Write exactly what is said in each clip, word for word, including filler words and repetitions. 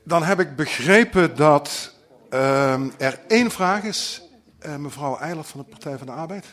Dan heb ik begrepen dat uh, er één vraag is. Uh, mevrouw Eilert van de Partij van de Arbeid.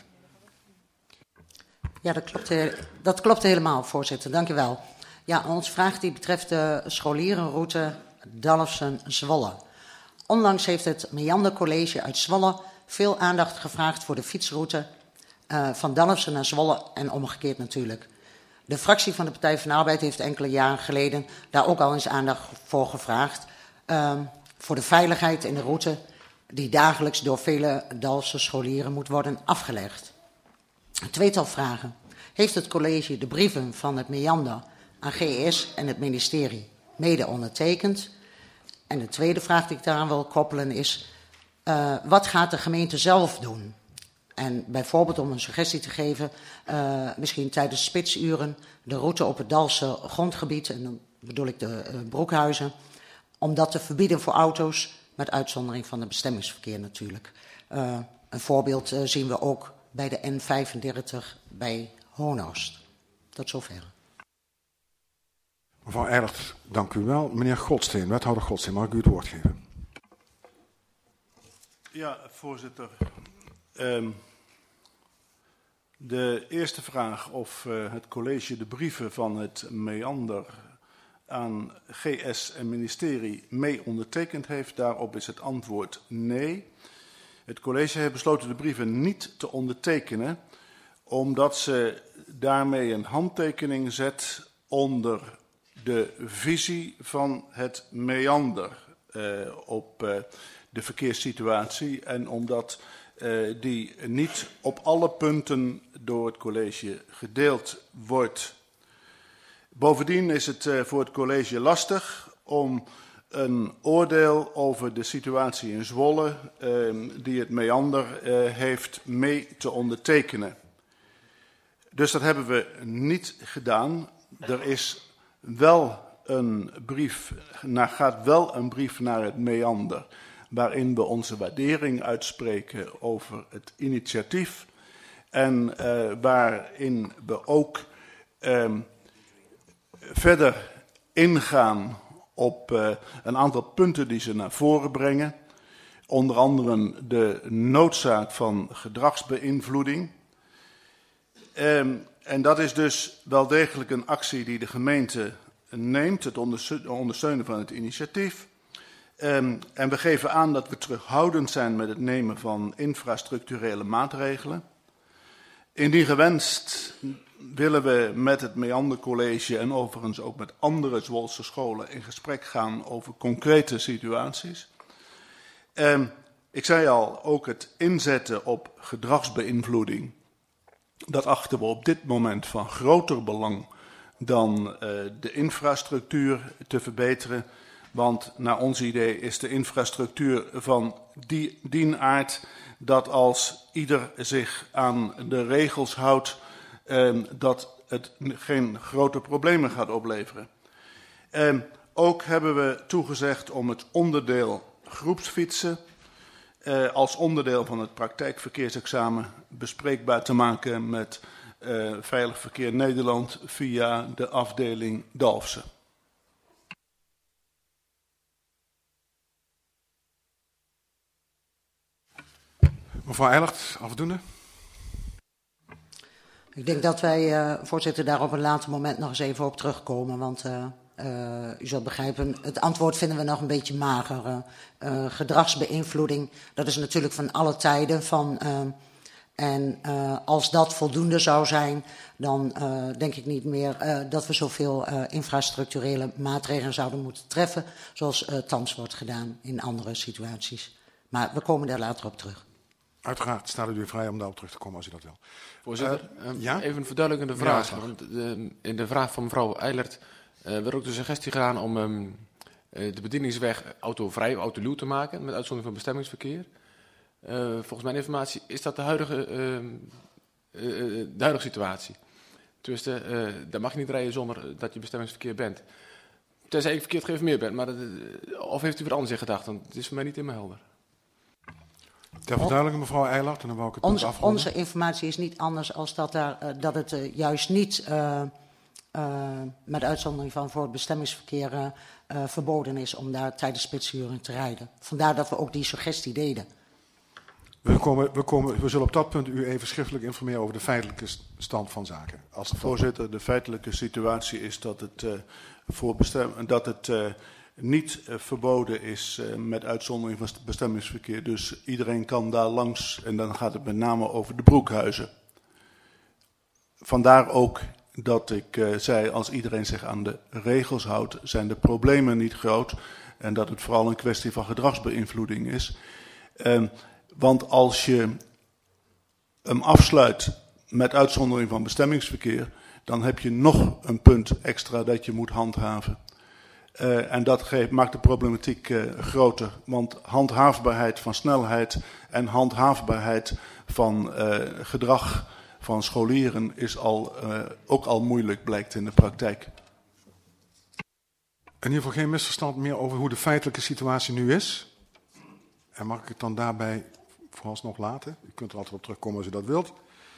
Ja, dat klopt, dat klopt helemaal, voorzitter. Dank u wel. Ja, onze vraag die betreft de scholierenroute Dalfsen-Zwolle. Onlangs heeft het Meander College uit Zwolle veel aandacht gevraagd voor de fietsroute uh, van Dalfsen naar Zwolle en omgekeerd natuurlijk. De fractie van de Partij van de Arbeid heeft enkele jaren geleden daar ook al eens aandacht voor gevraagd. Uh, voor de veiligheid in de route die dagelijks door vele Dalfse scholieren moet worden afgelegd. Een tweetal vragen. Heeft het college de brieven van het Meander aan G S en het ministerie mede ondertekend? En de tweede vraag die ik daaraan wil koppelen is, uh, wat gaat de gemeente zelf doen? En bijvoorbeeld om een suggestie te geven, uh, misschien tijdens spitsuren de route op het Dalfse grondgebied, en dan bedoel ik de uh, Broekhuizen, om dat te verbieden voor auto's, met uitzondering van het bestemmingsverkeer natuurlijk. Uh, een voorbeeld uh, zien we ook bij de N vijfendertig bij Honhorst. Tot zover. Mevrouw Eilert, dank u wel. Meneer Godsteen, wethouder Godsteen, mag ik u het woord geven? Ja, voorzitter. Um, de eerste vraag of uh, het college de brieven van het Meander aan G S en ministerie mee ondertekend heeft, daarop is het antwoord nee. Het college heeft besloten de brieven niet te ondertekenen, omdat ze daarmee een handtekening zet onder de visie van het Meander uh, op uh, de verkeerssituatie en omdat uh, die niet op alle punten door het college gedeeld wordt. Bovendien is het uh, voor het college lastig om een oordeel over de situatie in Zwolle, uh, die het Meander uh, heeft, mee te ondertekenen. Dus dat hebben we niet gedaan. Er is wel een brief, naar, gaat wel een brief naar het Meander, waarin we onze waardering uitspreken over het initiatief en uh, waarin we ook uh, verder ingaan op uh, een aantal punten die ze naar voren brengen. Onder andere de noodzaak van gedragsbeïnvloeding. Um, en dat is dus wel degelijk een actie die de gemeente neemt, het ondersteunen van het initiatief. Um, en we geven aan dat we terughoudend zijn met het nemen van infrastructurele maatregelen. Indien gewenst willen we met het Meander College en overigens ook met andere Zwolse scholen in gesprek gaan over concrete situaties. Um, ik zei al, ook het inzetten op gedragsbeïnvloeding, dat achten we op dit moment van groter belang dan uh, de infrastructuur te verbeteren. Want naar ons idee is de infrastructuur van die, die aard dat als ieder zich aan de regels houdt, eh, dat het geen grote problemen gaat opleveren. Eh, ook hebben we toegezegd om het onderdeel groepsfietsen eh, als onderdeel van het praktijkverkeersexamen bespreekbaar te maken met eh, Veilig Verkeer Nederland via de afdeling Dalfsen. Mevrouw Eilert, afdoende. Ik denk dat wij, uh, voorzitter, daar op een later moment nog eens even op terugkomen. Want uh, uh, u zult begrijpen, het antwoord vinden we nog een beetje mager. Uh, uh, gedragsbeïnvloeding, dat is natuurlijk van alle tijden. Van, uh, en uh, als dat voldoende zou zijn, dan uh, denk ik niet meer uh, dat we zoveel uh, infrastructurele maatregelen zouden moeten treffen, zoals uh, thans wordt gedaan in andere situaties. Maar we komen daar later op terug. Uiteraard staat u weer vrij om daarop terug te komen als u dat wil. Voorzitter, uh, uh, ja? even een verduidelijkende vraag. Ja, want uh, in de vraag van mevrouw Eilert uh, werd ook de suggestie gedaan om um, uh, de bedieningsweg autovrij of autoluw te maken, met uitzondering van bestemmingsverkeer. Uh, volgens mijn informatie is dat de huidige, uh, uh, de huidige situatie. Dus uh, daar mag je niet rijden zonder dat je bestemmingsverkeer bent. Tenzij ik verkeerd geïnformeerd ben. Maar dat, uh, of heeft u wat anders in gedachten? Want het is voor mij niet helemaal helder. Ter verduidelijking, mevrouw Eilert, en dan wou ik het onze, afronden. Onze informatie is niet anders als dat, daar, uh, dat het uh, juist niet uh, uh, met uitzondering van voor het bestemmingsverkeer uh, uh, verboden is om daar tijdens spitsuren te rijden. Vandaar dat we ook die suggestie deden. We, komen, we, komen, we zullen op dat punt u even schriftelijk informeren over de feitelijke stand van zaken. Als Voorzitter, de feitelijke situatie is dat het, uh, voor bestem, dat het uh, niet uh, verboden is uh, met uitzondering van bestemmingsverkeer. Dus iedereen kan daar langs en dan gaat het met name over de broekhuizen. Vandaar ook dat ik uh, zei, als iedereen zich aan de regels houdt, zijn de problemen niet groot. En dat het vooral een kwestie van gedragsbeïnvloeding is. Uh, want als je hem afsluit met uitzondering van bestemmingsverkeer, dan heb je nog een punt extra dat je moet handhaven. Uh, en dat geeft, maakt de problematiek uh, groter. Want handhaafbaarheid van snelheid en handhaafbaarheid van uh, gedrag van scholieren is al, uh, ook al moeilijk, blijkt in de praktijk. In ieder geval geen misverstand meer over hoe de feitelijke situatie nu is. En mag ik het dan daarbij vooralsnog laten? U kunt er altijd op terugkomen als u dat wilt.